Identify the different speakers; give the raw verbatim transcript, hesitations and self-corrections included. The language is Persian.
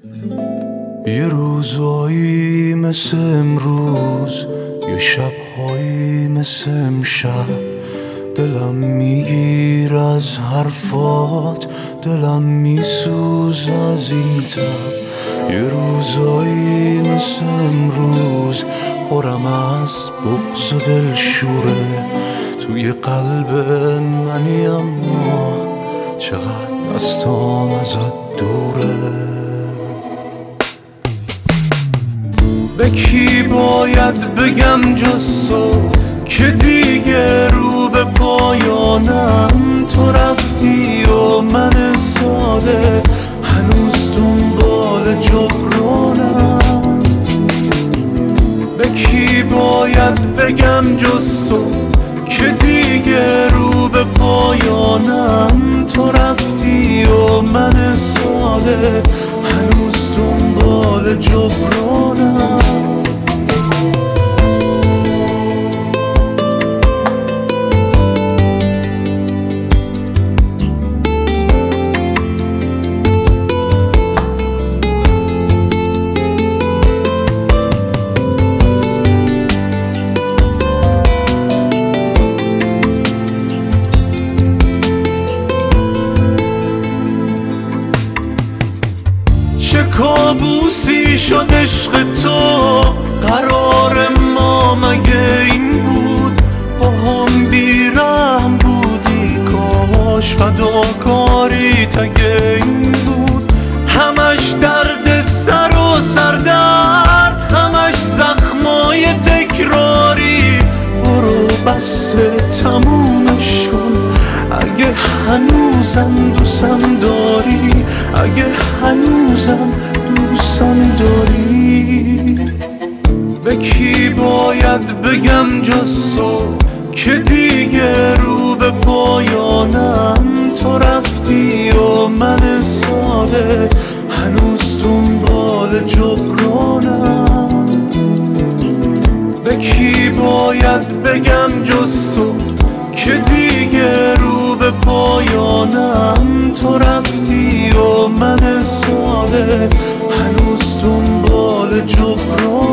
Speaker 1: یه روزایی مثل امروز، یه شبهایی مثل امشب، دلم میگیر از حرفات، دلم میسوز از این تب. یه روزایی مثل امروز پرم از بغض و دلشوره، توی قلب منی اما چقدر دستام ازت دوره. به کی باید بگم جز تو که دیگه رو به پایانم؟ تو رفتی و من ساده هنوز دنبال جبرانم. به کی باید بگم جز تو که دیگه رو به پایانم؟ تو رفتی و من ساده هنوز دنبال جبرانم. چه کابوسی شد عشق تو، قرار ما مگه این بود؟ با هم بیرحم بودی، کاش فداکاری تگه این بود. همش درد سر و سردرد، همش زخمای تکراری. برو بس تمومش کن اگه هنوزم دوستم داری، اگه هنوزم دوستم داری. به کی باید بگم جز تو که دیگه رو به پایانم؟ تو رفتی و من ساده هنوز دنبال جبرانم. به کی باید بگم جز تو که دیگه رو به پایانم؟ تو رفتی و من ساده هنوز دنبال جبرانم.